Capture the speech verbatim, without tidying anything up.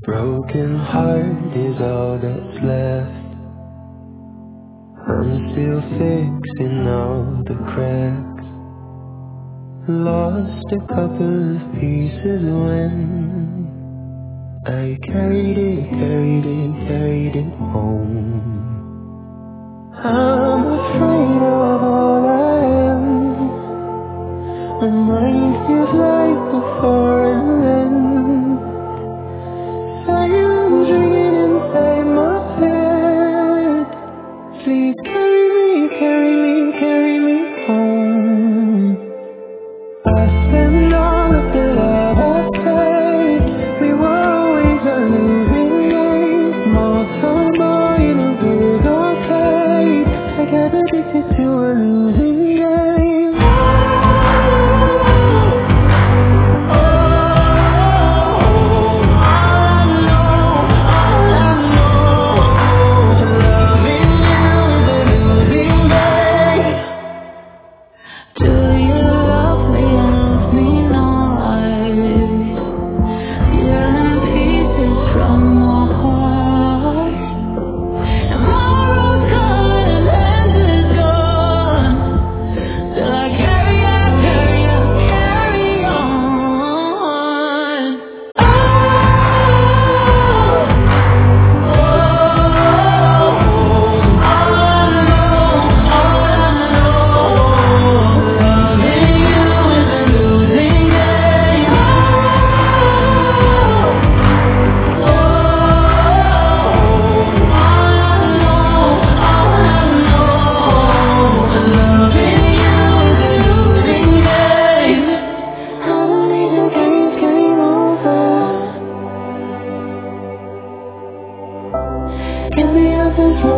Broken heart is all that's left. I'm still fixing all the cracks. Lost a couple of pieces when I carried it, carried it, carried it home. I'm afraid of all I am. My mind feels like a foreign land. Silence ringing inside my head. Please carry me, carry me, carry me home. I spent all of the love I had. We were always a losing game. More turmoil in a big arcade. I got addicted to a losing game. Get me out this room.